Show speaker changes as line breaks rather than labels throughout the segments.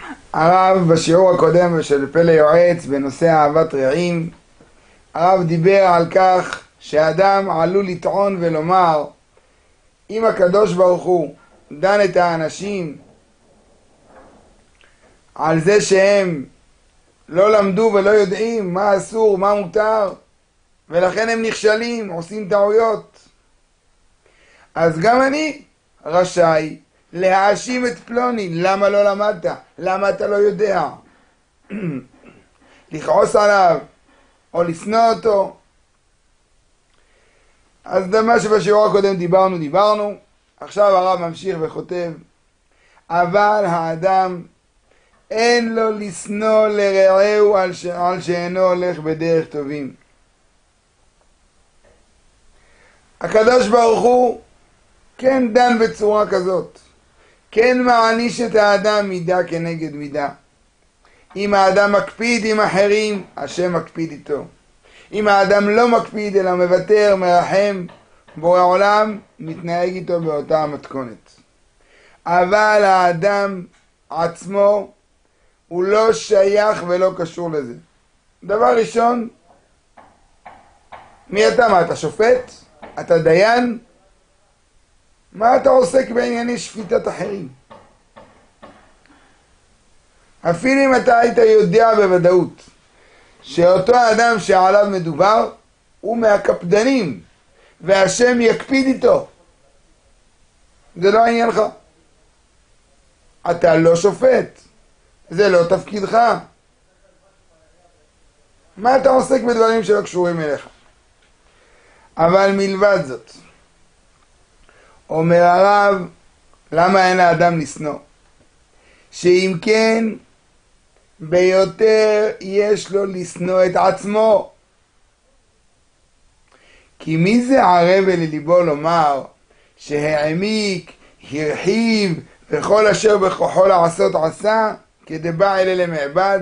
הרב בשיעור הקודם של פלא יועץ בנושא אהבת רעים, הרב דיבר על כך שאדם עלול לטעון ולומר, אם הקדוש ברוך הוא דן את האנשים על זה שהם לא למדו ולא יודעים מה אסור, מה מותר, ולכן הם נכשלים, עושים טעויות, אז גם אני רשאי להאשים את פלוני, למה לא למדת? למה אתה לא יודע? לכעוס עליו או לשנוא אותו. אז זה מה שבשיעור הקודם דיברנו. עכשיו הרב ממשיך וכותב, אבל האדם אין לו לשנוא לרעהו על שאינו הולך בדרך טובים. הקדוש ברוך הוא כן דן בצורה כזאת, כן מעניש את האדם מידה כנגד מידה. אם האדם מקפיד עם אחרים, השם מקפיד איתו. אם האדם לא מקפיד אלא מוותר, מרחם, בורא עולם מתנהג איתו באותה המתכונת. אבל האדם עצמו הוא לא שייך ולא קשור לזה. דבר ראשון, מי אתה? מה אתה שופט? אתה דיין? מה אתה עוסק בענייני שפיטת אחרים? אפילו אם אתה היית יודע בוודאות שאותו האדם שעליו מדובר הוא מהקפדנים והשם יקפיד איתו, זה לא עניינך. אתה לא שופט, זה לא תפקידך. מה אתה עוסק בדברים שלא קשורים אליך? אבל מלבד זאת, אומר הרב, למה אין לאדם לשנוא? שאם כן, ביותר יש לו לשנוא את עצמו. כי מי זה ערב לליבו לומר שהעמיק, הרחיב, וכל אשר בכוחו לעשות עשה, כדבע אלה למעבד?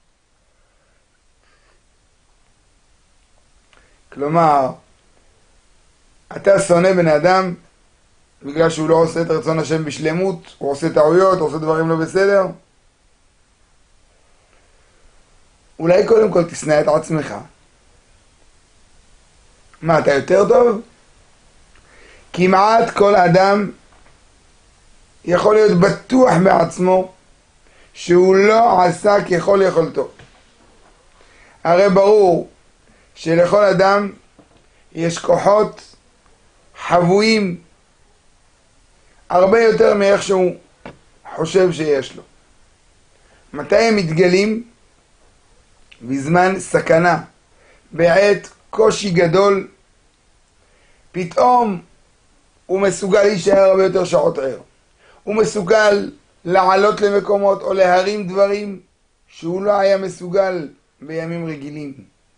כלומר, אתה שונא בן אדם בגלל שהוא לא עושה את רצון השם בשלמות, הוא עושה טעויות, הוא עושה דברים לא בסדר. אולי קודם כל תשנא את עצמך. מה, אתה יותר טוב? כמעט כל אדם יכול להיות בטוח בעצמו שהוא לא עשה ככל יכולתו. הרי ברור שלכל אדם יש כוחות חבויים הרבה יותר מאיך שהוא חושב שיש לו. מתי הם מתגלים? בזמן סכנה, בעת קושי גדול, פתאום הוא מסוגל להישאר הרבה יותר שעות ער. הוא מסוגל לעלות למקומות או להרים דברים שהוא לא היה מסוגל בימים רגילים.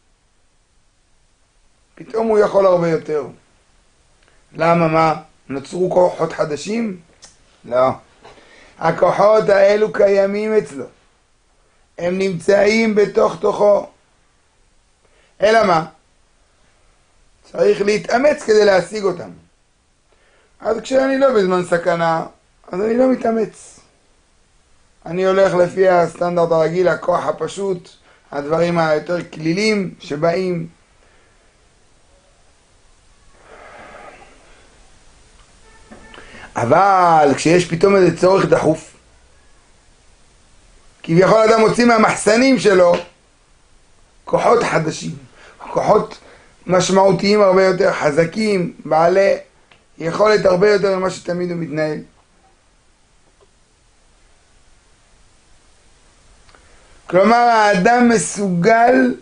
פתאום הוא יכול הרבה יותר. למה? מה? נוצרו כוחות חדשים? לא. הכוחות האלו קיימים אצלו. הם נמצאים בתוך תוכו. אלא מה? צריך להתאמץ כדי להשיג אותם. אז כשאני לא בזמן סכנה, אז אני לא מתאמץ. אני הולך לפי הסטנדרט הרגיל, הכוח הפשוט, הדברים היותר כלילים שבאים. אבל כשיש פתאום איזה צורך דחוף, כביכול אדם מוציא מהמחסנים שלו כוחות חדשים, כוחות משמעותיים הרבה יותר, חזקים, בעלי יכולת הרבה יותר ממה שתמיד הוא מתנהל. כלומר, האדם מסוגל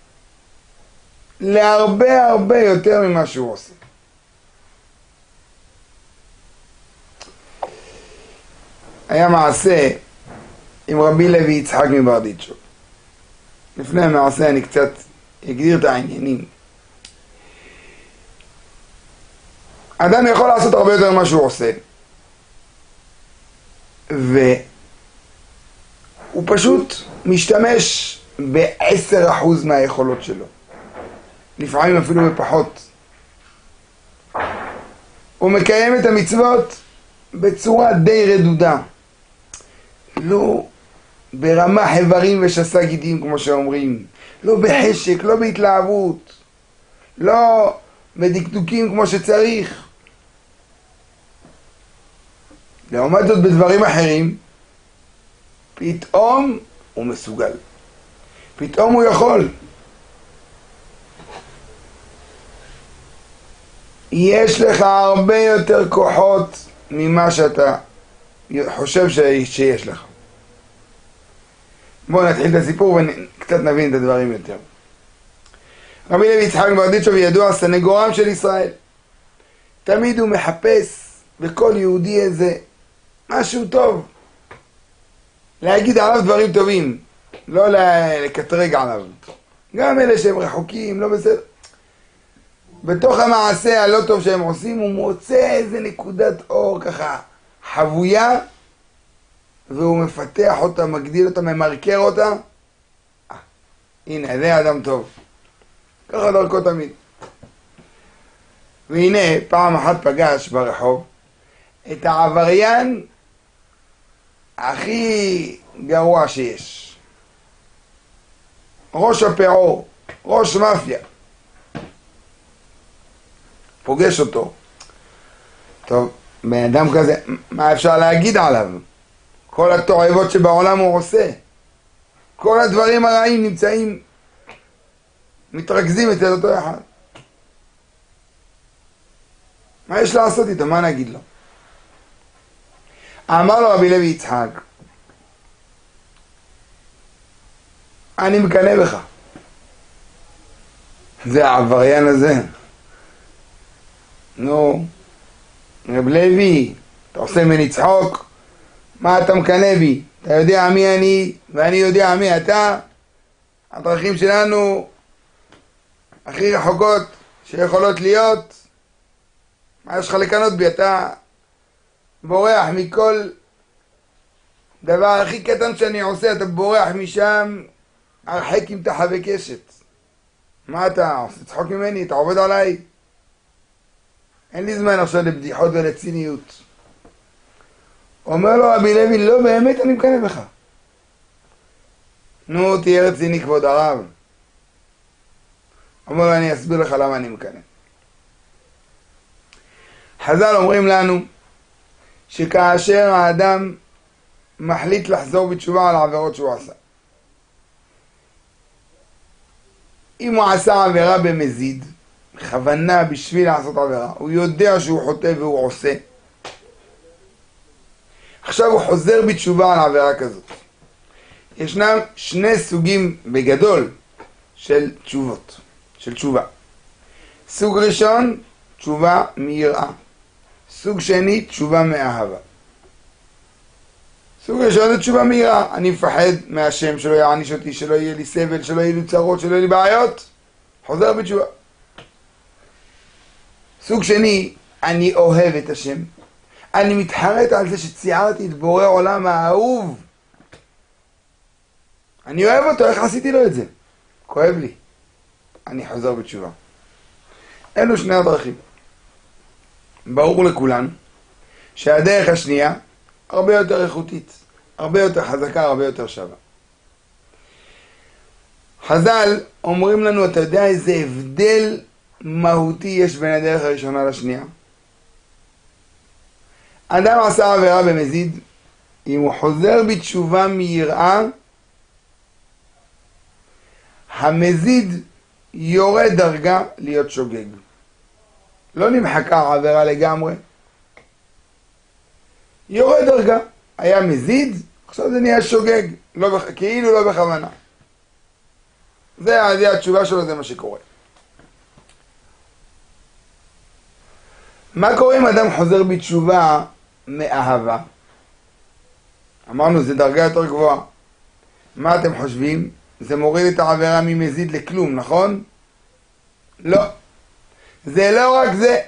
להרבה הרבה יותר ממה שהוא עושה. היה מעשה עם רבי לוי יצחק מברדיצ'ב. לפני המעשה אני קצת אגדיר את העניינים. אדם יכול לעשות הרבה יותר ממה שהוא עושה, והוא פשוט משתמש ב10% מהיכולות שלו, לפעמים אפילו בפחות. הוא מקיים את המצוות בצורה די רדודה. ברמה חברים ושסה גידים כמו שאומרים, לא בחשק, לא בהתלהבות, לא בדקדוקים כמו שצריך. לעומת זאת בדברים אחרים, פתאום הוא מסוגל, פתאום הוא יכול. יש לך הרבה יותר כוחות ממה שאתה חושב שיש לך. בואו נתחיל את הסיפור וקצת נבין את הדברים יותר. רבי לוי יצחק מברדיצ'וב ידוע סנגורם של ישראל. תמיד הוא מחפש בכל יהודי איזה משהו טוב, להגיד עליו דברים טובים, לא לקטרג עליו. גם אלה שהם רחוקים, לא בסדר. בתוך המעשה הלא טוב שהם עושים, הוא מוצא איזה נקודת אור ככה חבויה, והוא מפתח אותה, מגדיל אותה, ממרקר אותה. הנה, זה אדם טוב. ככה דרכו תמיד. והנה, פעם אחת פגש ברחוב את העבריין הכי גרוע שיש. ראש הפעור, ראש מאפיה. פוגש אותו. טוב, בן אדם כזה, מה אפשר להגיד עליו? כל התועבות שבעולם הוא עושה. כל הדברים הרעים נמצאים, מתרכזים אצל אותו אחד. מה יש לעשות איתו? מה נגיד לו? אמר לו רבי לוי יצחק, אני מקנא בך. זה העבריין הזה. נו, רב לוי, אתה עושה ממני צחוק? מה אתה מקנא בי? אתה יודע מי אני ואני יודע מי אתה. הדרכים שלנו הכי רחוקות שיכולות להיות. מה יש לך לקנות בי? אתה בורח מכל דבר הכי קטן שאני עושה, אתה בורח משם הרחק עם תחווה קשת. מה אתה עושה צחוק ממני? אתה עובד עליי? אין לי זמן עכשיו לבדיחות ולציניות. אומר לו רבי לוי, לא באמת אני מקנא בך. נו, תהיה רציני כבוד הרב. אומר לו, אני אסביר לך למה אני מקנא. חז"ל אומרים לנו שכאשר האדם מחליט לחזור בתשובה על העבירות שהוא עשה, אם הוא עשה עבירה במזיד, בכוונה בשביל לעשות עבירה, הוא יודע שהוא חוטא והוא עושה, עכשיו הוא חוזר בתשובה על עבירה כזאת. ישנם שני סוגים בגדול של תשובות, של תשובה. סוג ראשון, תשובה מיראה. סוג שני, תשובה מאהבה. סוג ראשון זה תשובה מיראה. אני מפחד מהשם שלא יעניש אותי, שלא יהיה לי סבל, שלא יהיה לי צרות, שלא יהיה לי בעיות. חוזר בתשובה. סוג שני, אני אוהב את השם. אני מתחרט על זה שציירתי את בורא עולם האהוב. אני אוהב אותו, איך עשיתי לו את זה? כואב לי. אני חוזר בתשובה. אלו שני הדרכים. ברור לכולן שהדרך השנייה הרבה יותר איכותית, הרבה יותר חזקה, הרבה יותר שווה. חז"ל אומרים לנו, אתה יודע איזה הבדל מהותי יש בין הדרך הראשונה לשנייה? אדם עשה עבירה במזיד, אם הוא חוזר בתשובה מיראה, המזיד יורד דרגה להיות שוגג. לא נמחקה העבירה לגמרי. יורד דרגה. היה מזיד, עכשיו זה נהיה שוגג. כאילו לא בכוונה. זה התשובה שלו, זה מה שקורה. מה קורה אם אדם חוזר בתשובה מאהבה? אמרנו, זה דרגה יותר גבוהה. מה אתם חושבים? זה מוריד את העבירה ממזיד לכלום, נכון? לא. זה לא רק זה.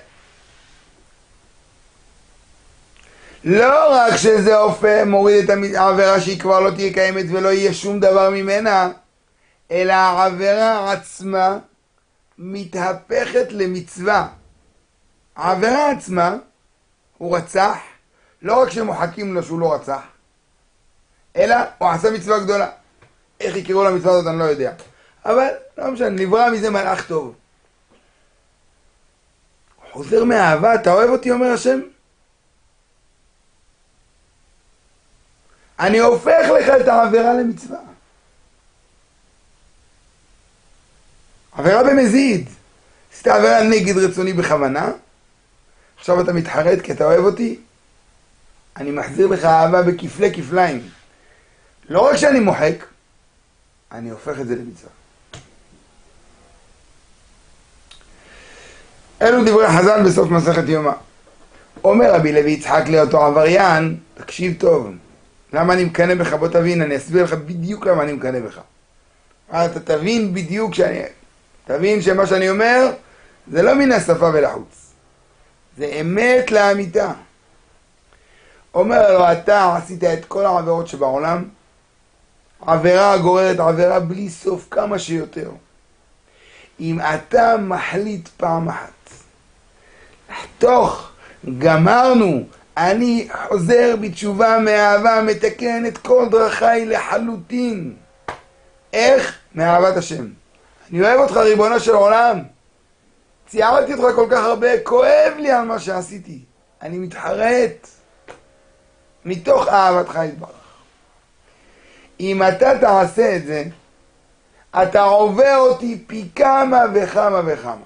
לא רק שזה מוריד את העבירה שהיא כבר לא תהיה קיימת ולא יהיה שום דבר ממנה, אלא העבירה עצמה מתהפכת למצווה. העבירה עצמה, הוא רצח, לא רק שמוחקים לו שהוא לא רצח, אלא הוא עשה מצווה גדולה. איך יקראו למצווה הזאת אני לא יודע. אבל לא משנה, נברא מזה מלאך טוב. הוא חוזר מהאהבה, אתה אוהב אותי, אומר השם? אני הופך לך את העבירה למצווה. עבירה במזיד. עשית עבירה נגד רצוני בכוונה, עכשיו אתה מתחרט כי אתה אוהב אותי, אני מחזיר לך אהבה בכפלי כפליים. לא רק שאני מוחק, אני הופך את זה למצווה. אלו דברי חז"ל בסוף מסכת יומא. אומר רבי לוי יצחק לאותו עבריין, תקשיב טוב, למה אני מקנא בך? בוא תבין, אני אסביר לך בדיוק למה אני מקנא בך. אתה תבין בדיוק תבין שמה שאני אומר זה לא מן השפה ולחוץ, זה אמת לאמיתה. אומר לו, אתה עשית את כל העבירות שבעולם, עבירה גוררת עבירה בלי סוף, כמה שיותר. אם אתה מחליט פעם אחת לחתוך, גמרנו, אני חוזר בתשובה מאהבה, מתקן את כל דרכיי לחלוטין. איך? מאהבת השם. אני אוהב אותך ריבונו של עולם, ציינתי אותך כל כך הרבה, כואב לי על מה שעשיתי, אני מתחרט מתוך אהבתך יתברך. אם אתה תעשה את זה, אתה עובר אותי פי כמה וכמה וכמה.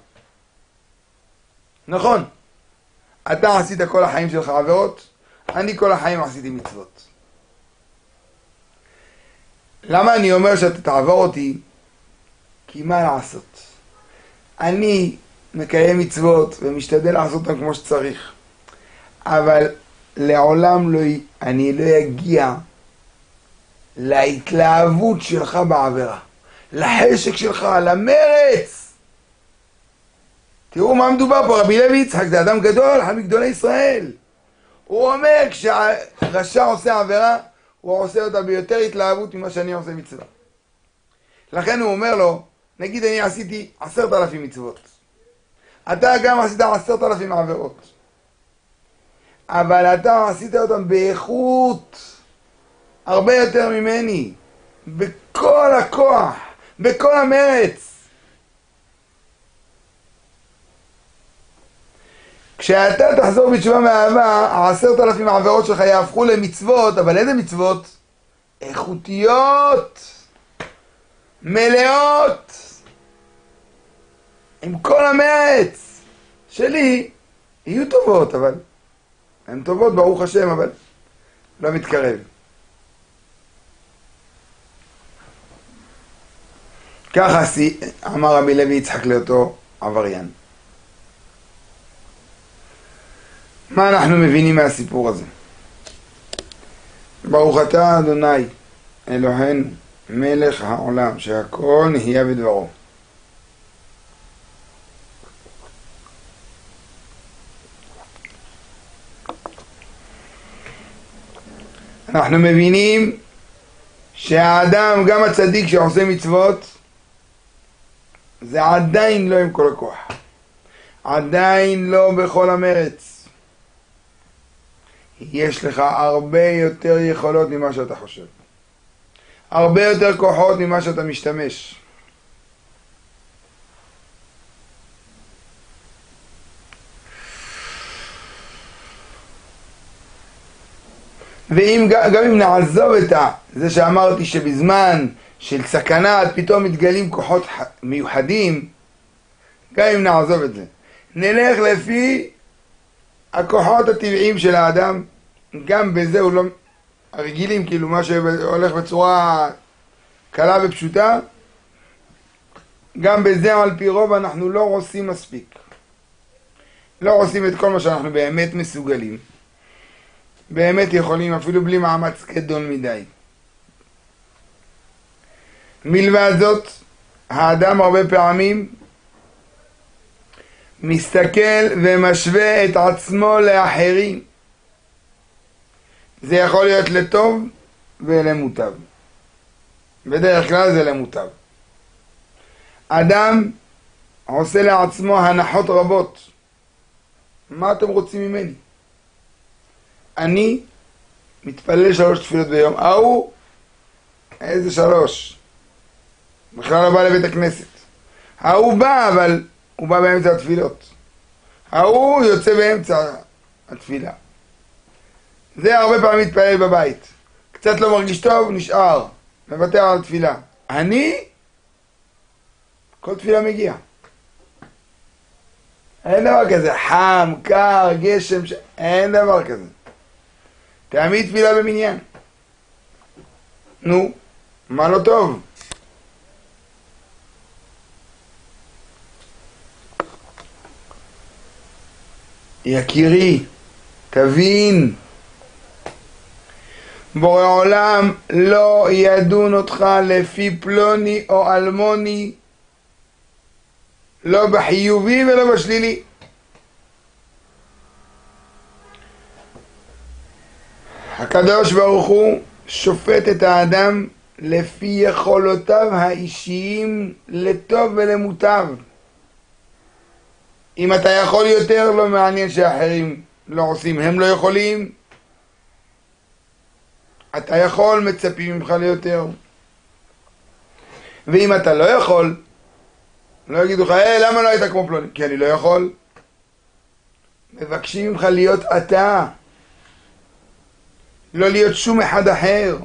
נכון, אתה עשית כל החיים שלך עבירות, אני כל החיים עשיתי מצוות. למה אני אומר שאתה תעבור אותי? כי מה לעשות? אני מקיים מצוות ומשתדל לעשות אותם כמו שצריך, אבל לעולם אני לא אגיע להתלהבות שלך בעבירה, לחשק שלך, למרץ. תראו מה מדובר פה. רבי לוי יצחק זה אדם גדול, אחד מגדולי ישראל. הוא אומר, כשהרשע עושה עבירה, הוא עושה אותה ביותר התלהבות ממה שאני עושה מצווה. לכן הוא אומר לו, נגיד אני עשיתי 10,000 מצוות, אתה גם עשית 10,000 עבירות, אבל אתה עשית אותם באיכות הרבה יותר ממני, בכל הכוח, בכל המרץ. כשאתה תחזור בתשובה מאהבה, 10,000 העבירות שלך יהפכו למצוות, אבל איזה מצוות? איכותיות, מלאות, עם כל המרץ שלי. יהיו טובות, אבל הן טובות ברוך השם, אבל לא מתקרב. ככה אמר רבי לוי יצחק לאותו עבריין. מה אנחנו מבינים מהסיפור הזה? ברוך אתה אדוני אלוהינו מלך העולם שהכל נהיה בדברו. אנחנו מבינים שהאדם, גם הצדיק שעושה מצוות, זה עדיין לא עם כל הכוח, עדיין לא בכל המרץ. יש לך הרבה יותר יכולות ממה שאתה חושב, הרבה יותר כוחות ממה שאתה משתמש. גם אם נעזוב את זה שאמרתי שבזמן של סכנה פתאום מתגלים כוחות מיוחדים, גם אם נעזוב את זה, נלך לפי הכוחות הטבעיים של האדם, גם בזה הוא לא הרגילים, כאילו מה שהולך בצורה קלה ופשוטה, גם בזה על פי רוב אנחנו לא עושים מספיק, לא עושים את כל מה שאנחנו באמת מסוגלים, באמת יכולים, אפילו בלי מאמץ גדול מדי. מלבד זאת, האדם הרבה פעמים מסתכל ומשווה את עצמו לאחרים. זה יכול להיות לטוב ולמוטב. בדרך כלל זה למוטב. אדם עושה לעצמו הנחות רבות. מה אתם רוצים ממני? אני מתפלל 3 תפילות ביום, ההוא איזה 3? בכלל לא בא לבית הכנסת. ההוא בא, אבל הוא בא באמצע התפילות. ההוא יוצא באמצע התפילה. זה הרבה פעמים מתפלל בבית. קצת לא מרגיש טוב, נשאר. מוותר על התפילה. אני, כל תפילה מגיע. אין דבר כזה. חם, קר, גשם, אין דבר כזה. תעמיד תפילה במניין. נו, מה לא טוב? יקירי, תבין, בורא עולם לא ידון אותך לפי פלוני או אלמוני, לא בחיובי ולא בשלילי. הקדוש ברוך הוא שופט את האדם לפי יכולותיו האישיים לטוב ולמוטב. אם אתה יכול יותר, לא מעניין שאחרים לא עושים, הם לא יכולים. אתה יכול, מצפים ממך ליותר. ואם אתה לא יכול, לא יגידו לך, למה לא היית כמו פלוני? כי אני לא יכול. מבקשים ממך להיות אתה, לא להיות שום אחד אחר.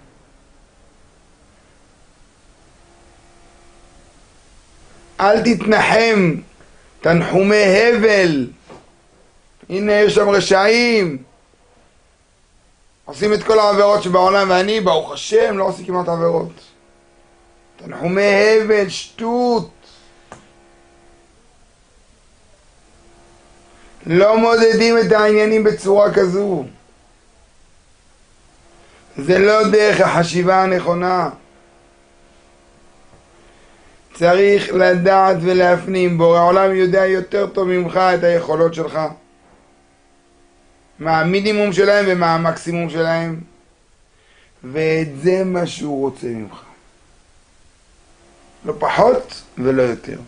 אל תתנחם, תנחומי הבל. הנה יש שם רשעים, עושים את כל העבירות שבעולם, ואני ברוך השם לא עושה כמעט עבירות. תנחומי הבל, שטות. לא מודדים את העניינים בצורה כזו. זה לא דרך החשיבה הנכונה. צריך לדעת ולהפנים, בורא עולם יודע יותר טוב ממך את היכולות שלך. מה המינימום שלהם ומה המקסימום שלהם. ואת זה מה שהוא רוצה ממך. לא פחות ולא יותר.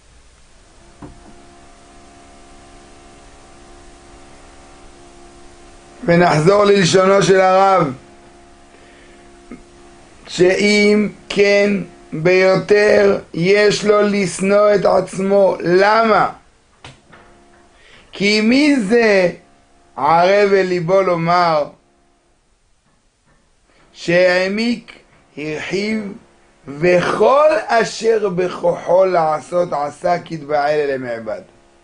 ונחזור ללשונו של הרב. שאם כן ביותר יש לו לשנוא את עצמו. למה? כי מי זה ערב אל ליבו לומר שהעמיק, הרחיב, וכל אשר בכוחו לעשות עשה כתבעל אלה מעבד.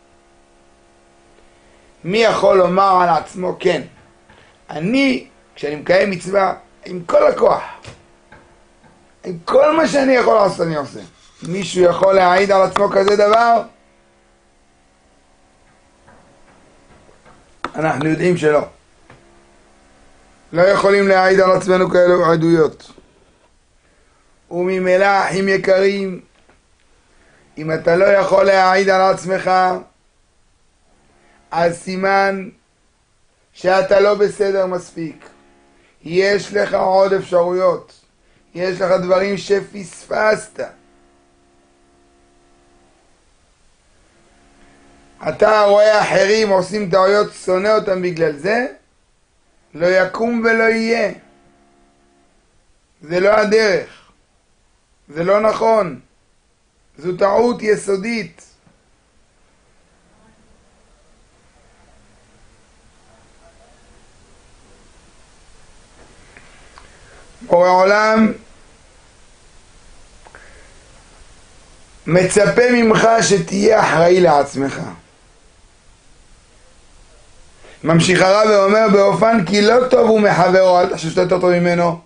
מי יכול לומר על עצמו כן, אני כשאני מקיים מצווה עם כל הכוח, עם כל מה שאני יכול לעשות אני עושה. מישהו יכול להעיד על עצמו כזה דבר? אנחנו יודעים שלא. לא יכולים להעיד על עצמנו כאלו עדויות. וממילא, אחים יקרים, אם אתה לא יכול להעיד על עצמך, אז סימן שאתה לא בסדר מספיק. יש לך עוד אפשרויות. יש לך דברים שפספסת. אתה רואה אחרים עושים טעויות, שונא אותם בגלל זה, לא יקום ולא יהיה. זה לא הדרך. זה לא נכון. זו טעות יסודית. בורא עולם מצפה ממך שתהיה אחראי לעצמך. ממשיך הרב ואומר באופן כי לא טוב הוא מחברו, אל תחשוב שאתה יותר טוב ממנו,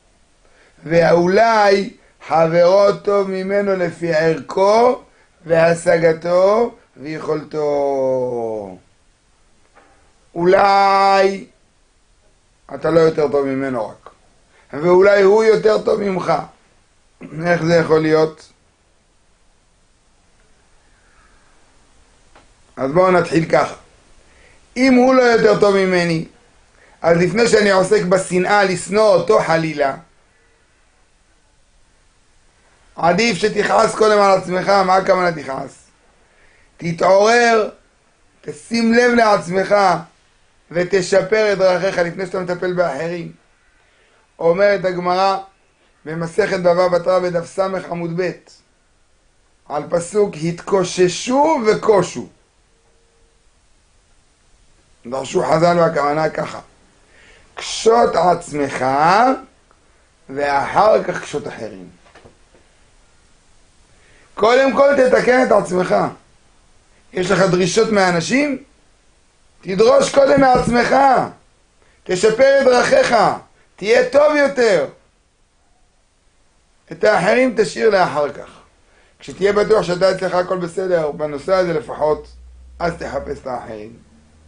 ואולי חברו טוב ממנו לפי ערכו והשגתו ויכולתו. אולי אתה לא יותר טוב ממנו רק, ואולי הוא יותר טוב ממך. איך זה יכול להיות? אז בואו נתחיל ככה. אם הוא לא יותר טוב ממני, אז לפני שאני עוסק בשנאה לשנוא אותו חלילה, עדיף שתכעס קודם על עצמך. מה הכוונה תכעס? תתעורר, תשים לב לעצמך ותשפר את דרכיך לפני שאתה מטפל באחרים. אומרת הגמרא, במסכת בבא בתרא בדף ס' עמוד ב' על פסוק התקוששו וקושו. דרשו חז"ל והכוונה ככה: קשוט עצמך ואחר כך קשוט אחרים. קודם כל תתקן את עצמך. יש לך דרישות מהאנשים? תדרוש קודם מעצמך. תשפר את דרכיך. תהיה טוב יותר. את האחרים תשאיר לאחר כך. כשתהיה בטוח שאתה אצלך הכל בסדר בנושא הזה לפחות, אז תחפש את האחרים.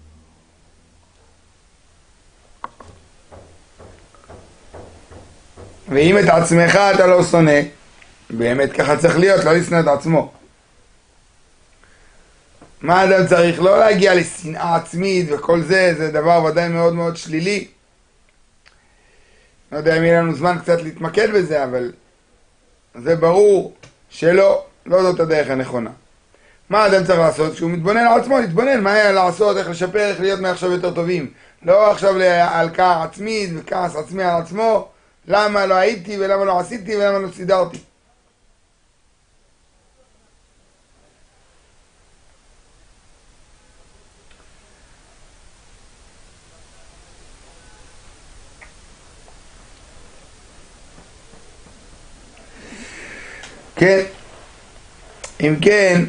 ואם את עצמך אתה לא שונא, באמת ככה צריך להיות, לא לשנוא את עצמו. מה אדם צריך? לא להגיע לשנאה עצמית וכל זה, זה דבר ודאי מאוד מאוד שלילי. לא יודע אם יהיה לנו זמן קצת להתמקד בזה, אבל זה ברור שלא, לא זאת הדרך הנכונה. מה אדם צריך לעשות? כשהוא מתבונן על עצמו, להתבונן מה היה לעשות, איך לשפר, איך להיות מעכשיו יותר טובים. לא עכשיו להלקאה עצמית וכעס עצמי על עצמו, למה לא הייתי ולמה לא עשיתי ולמה לא סידרתי. כן, אם כן,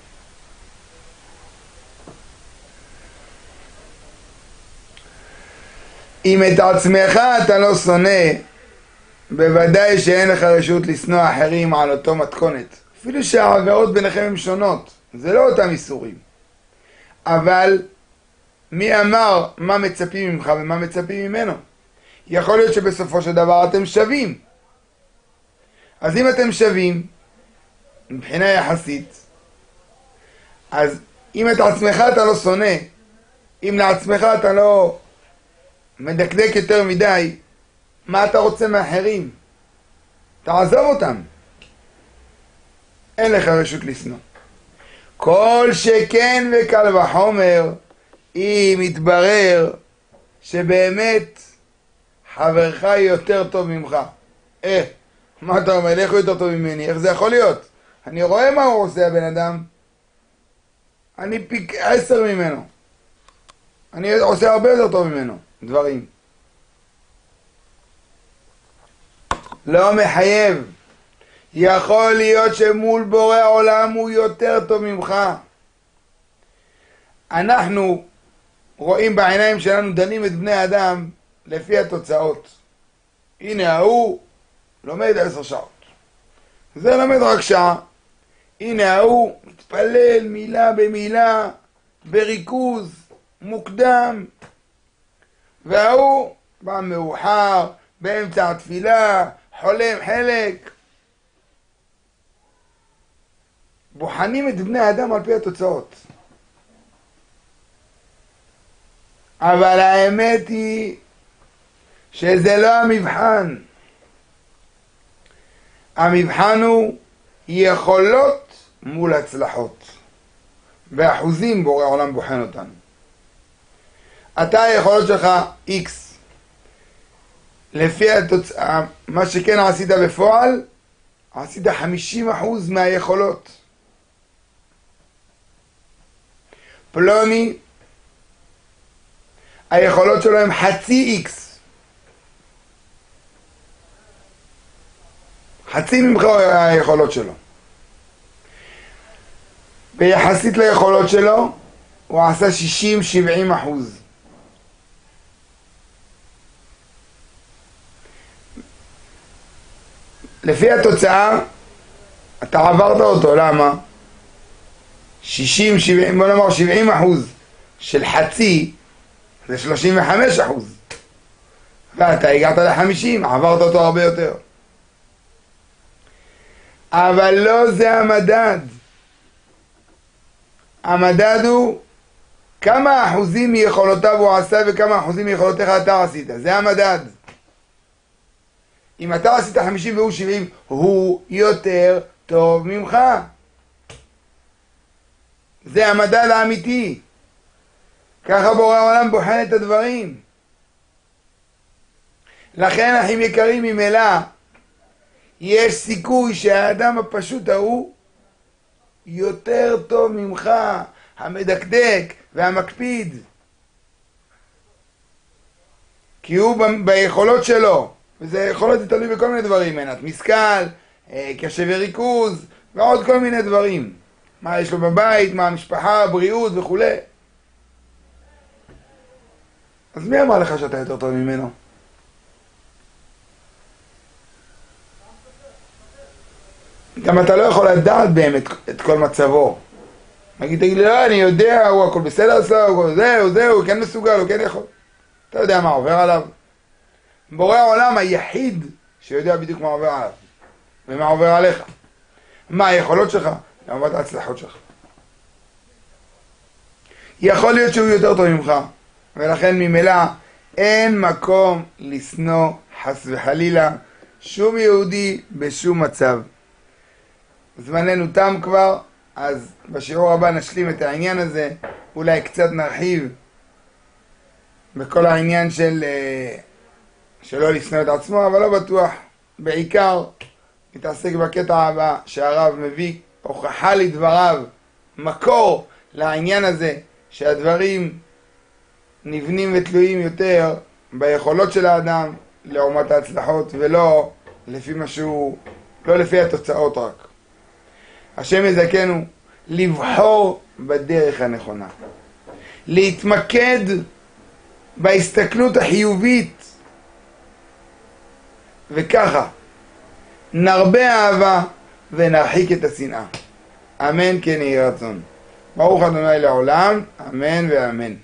אם את עצמך אתה לא שונא, בוודאי שאין לך רשות לשנוא אחרים על אותו מתכונת. אפילו שהעבירות ביניכם הן שונות, זה לא אותם איסורים. אבל מי אמר מה מצפים ממך ומה מצפים ממנו? יכול להיות שבסופו של דבר אתם שווים. אז אם אתם שווים, מבחינה יחסית, אז אם את עצמך אתה לא שונא, אם לעצמך אתה לא מדקדק יותר מדי, מה אתה רוצה מאחרים? תעזוב אותם. אין לך רשות לשנוא. כל שכן וקל וחומר, אם יתברר שבאמת חברך יותר טוב ממך. מה אתה אומר? איך הוא יותר טוב ממני? איך זה יכול להיות? אני רואה מה הוא עושה הבן אדם. אני פי 10 ממנו. אני עושה הרבה יותר טוב ממנו דברים. לא מחייב. יכול להיות שמול בורא העולם הוא יותר טוב ממך. אנחנו רואים בעיניים שלנו, דנים את בני אדם לפי התוצאות. הנה ההוא לומד 10 שעות. זה לומד רק שעה. הנה ההוא מתפלל מילה במילה, בריכוז, מוקדם. וההוא בא מאוחר, באמצע התפילה, חולם חלק. בוחנים את בני האדם על פי התוצאות. אבל האמת היא שזה לא המבחן. המבחן הוא יכולות מול הצלחות. באחוזים בורא העולם בוחן אותנו. אתה היכולות שלך X. לפי התוצאה, מה שכן עשית בפועל, עשית 50% מהיכולות. פלוני, היכולות שלו הם חצי X. חצי ממך היכולות שלו. ביחסית ליכולות שלו, הוא עשה 60-70%. לפי התוצאה, אתה עברת אותו, למה? 60-70, בוא נאמר 70% של חצי, זה 35%. ואתה הגעת ל-50, עברת אותו הרבה יותר. אבל לא זה המדד. המדד הוא כמה אחוזים מיכולותיו הוא עשה וכמה אחוזים מיכולותיך אתה עשית. זה המדד. אם אתה עשית 50 והוא 70, הוא יותר טוב ממך. זה המדד האמיתי. ככה בורא העולם בוחן את הדברים. לכן אחים יקרים, ממילא יש סיכוי שהאדם הפשוט ההוא יותר טוב ממך, המדקדק והמקפיד. כי הוא ביכולות שלו, וזה יכולות תלוי בכל מיני דברים, מנת משכל, קשב וריכוז, ועוד כל מיני דברים. מה יש לו בבית, מה המשפחה, בריאות וכו'. אז מי אמר לך שאתה יותר טוב ממנו? גם אתה לא יכול לדעת באמת את כל מצבו. תגיד לי, לא, אני יודע, הוא הכל בסדר אצלו, זהו, הוא כן מסוגל, הוא כן יכול. אתה יודע מה עובר עליו. בורא העולם היחיד שיודע בדיוק מה עובר עליו, ומה עובר עליך. מה היכולות שלך, לעומת ההצלחות שלך. יכול להיות שהוא יותר טוב ממך, ולכן ממילא אין מקום לשנוא חס וחלילה שום יהודי בשום מצב. זמננו תם כבר, אז בשיעור הבא נשלים את העניין הזה, אולי קצת נרחיב בכל העניין שלא לשנוא את עצמו, אבל לא בטוח. בעיקר נתעסק בקטע הבא שהרב מביא הוכחה לדבריו, מקור לעניין הזה שהדברים נבנים ותלויים יותר ביכולות של האדם לעומת ההצלחות, ולא לפי משהו, לא לפי התוצאות רק. השם יזכנו לבחור בדרך הנכונה, להתמקד בהסתכלות החיובית, וככה נרבה אהבה ונרחיק את השנאה. אמן כן יהי רצון. ברוך ה' לעולם, אמן ואמן.